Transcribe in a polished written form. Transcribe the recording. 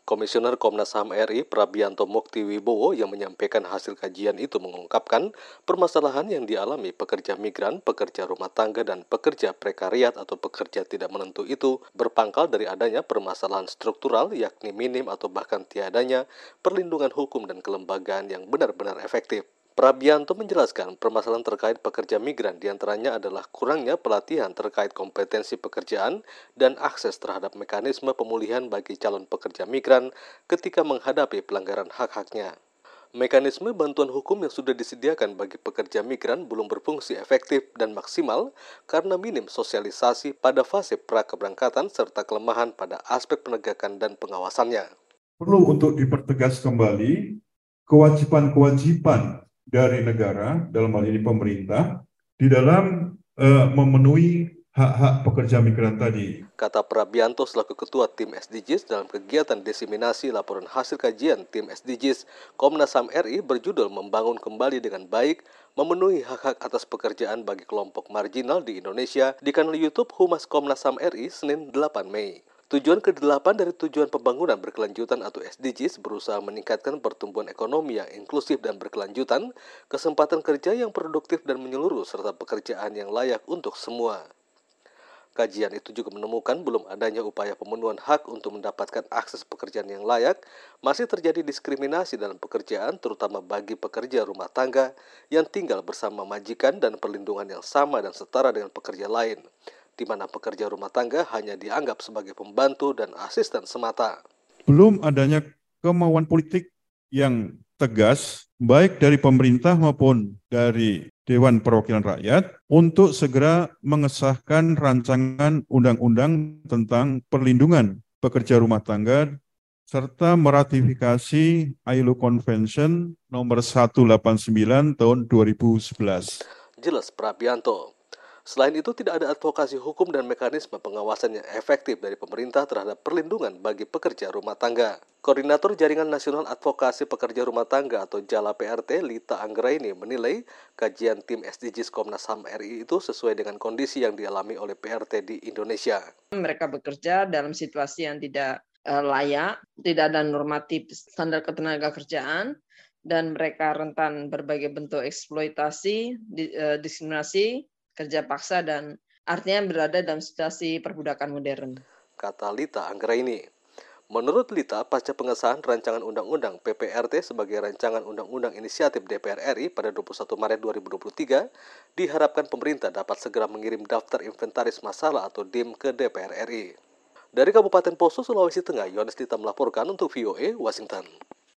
Komisioner Komnas HAM RI Prabianto Muktiwibowo yang menyampaikan hasil kajian itu mengungkapkan permasalahan yang dialami pekerja migran, pekerja rumah tangga, dan pekerja prekariat atau pekerja tidak menentu itu berpangkal dari adanya permasalahan struktural yakni minim atau bahkan tiadanya perlindungan hukum dan kelembagaan yang benar-benar efektif. Prabianto menjelaskan permasalahan terkait pekerja migran diantaranya adalah kurangnya pelatihan terkait kompetensi pekerjaan dan akses terhadap mekanisme pemulihan bagi calon pekerja migran ketika menghadapi pelanggaran hak-haknya. Mekanisme bantuan hukum yang sudah disediakan bagi pekerja migran belum berfungsi efektif dan maksimal karena minim sosialisasi pada fase pra-keberangkatan serta kelemahan pada aspek penegakan dan pengawasannya. Perlu untuk dipertegas kembali kewajiban-kewajiban dari negara, dalam hal ini pemerintah, di dalam memenuhi hak-hak pekerja migran tadi. Kata Prabianto selaku Ketua Tim SDGs dalam kegiatan diseminasi laporan hasil kajian Tim SDGs Komnas HAM RI berjudul Membangun Kembali dengan Baik, Memenuhi Hak-Hak Atas Pekerjaan bagi Kelompok Marginal di Indonesia di kanal YouTube Humas Komnas HAM RI Senin 8 Mei. Tujuan ke-8 dari tujuan pembangunan berkelanjutan atau SDGs berusaha meningkatkan pertumbuhan ekonomi yang inklusif dan berkelanjutan, kesempatan kerja yang produktif dan menyeluruh, serta pekerjaan yang layak untuk semua. Kajian itu juga menemukan belum adanya upaya pemenuhan hak untuk mendapatkan akses pekerjaan yang layak, masih terjadi diskriminasi dalam pekerjaan terutama bagi pekerja rumah tangga yang tinggal bersama majikan dan perlindungan yang sama dan setara dengan pekerja lain, di mana pekerja rumah tangga hanya dianggap sebagai pembantu dan asisten semata. Belum adanya kemauan politik yang tegas, baik dari pemerintah maupun dari Dewan Perwakilan Rakyat, untuk segera mengesahkan rancangan undang-undang tentang perlindungan pekerja rumah tangga, serta meratifikasi ILO Convention nomor 189 tahun 2011. Jelas Prabianto. Selain itu, tidak ada advokasi hukum dan mekanisme pengawasan yang efektif dari pemerintah terhadap perlindungan bagi pekerja rumah tangga. Koordinator Jaringan Nasional Advokasi Pekerja Rumah Tangga atau JALA PRT, Lita Anggraini, menilai kajian tim SDGs Komnas HAM RI itu sesuai dengan kondisi yang dialami oleh PRT di Indonesia. Mereka bekerja dalam situasi yang tidak layak, tidak ada normatif standar ketenagakerjaan, dan mereka rentan berbagai bentuk eksploitasi, diskriminasi, kerja paksa, dan artinya berada dalam situasi perbudakan modern. Kata Lita Anggraini. Menurut Lita, pasca pengesahan rancangan undang-undang PPRT sebagai rancangan undang-undang inisiatif DPR RI pada 21 Maret 2023, diharapkan pemerintah dapat segera mengirim daftar inventaris masalah atau DIM ke DPR RI. Dari Kabupaten Poso, Sulawesi Tengah, Yohanes Dita melaporkan untuk VOA Washington.